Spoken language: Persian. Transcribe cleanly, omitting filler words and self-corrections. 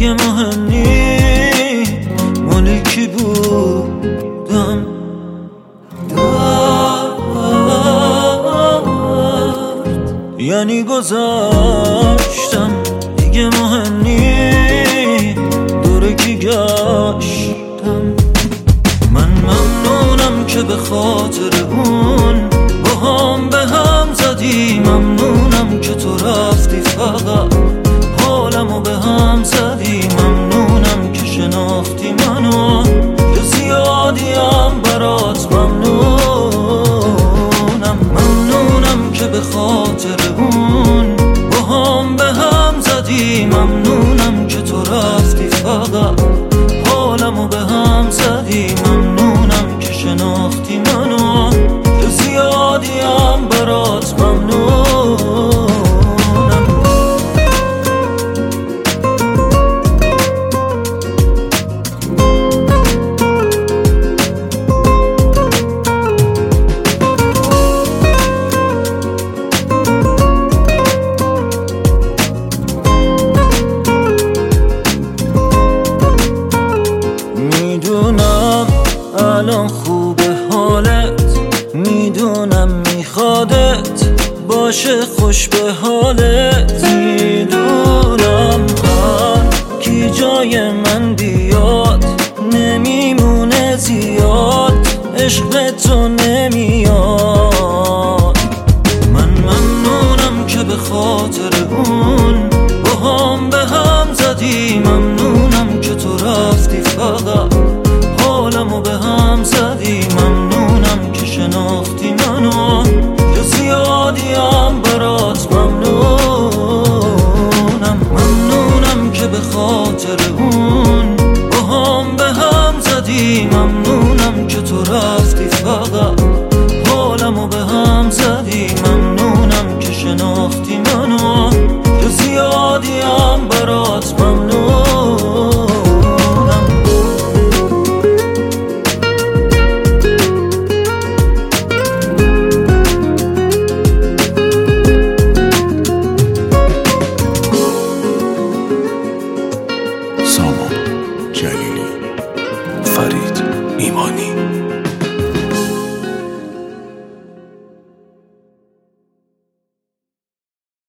دیگه مهم نی مالی کی بودم. یعنی گذاشتم دیگه مهم نی دوره کی گشتم. من ممنونم که به خاطر اون با هم به هم زدی، ممنونم که تو رفتی فقط حالمو به هم زدی، ممنونم که شناختی منو یه زیادیم برات ممنونم. ممنونم که به خاطر اون با هم به هم زدی، ممنونم که تو رفتی فقط حالمو به هم زدی، ممنونم که شناختی منو یه زیادیم برات ممنونم. میدونم الان خوبه حالت، میدونم میخوادت باشه خوش به حالت، میدونم هر کی جای من بیاد نمیمونه زیاد، عشق تو نمیاد. من ممنونم که به خاطر اون با هم به هم زدی، ممنونم که تو رفتی فقط حالمو به هم زدی، ممنونم که شناختی منو یه زیادیم برات ممنونم. ممنونم که به خاطر اون با هم به هم زدی، ممنونم که تو رفتی فقط حالمو به هم زدی، ممنونم که شناختی منو یه زیادیم برات ممنونم. سامان جلیلی، فرید ایمانی.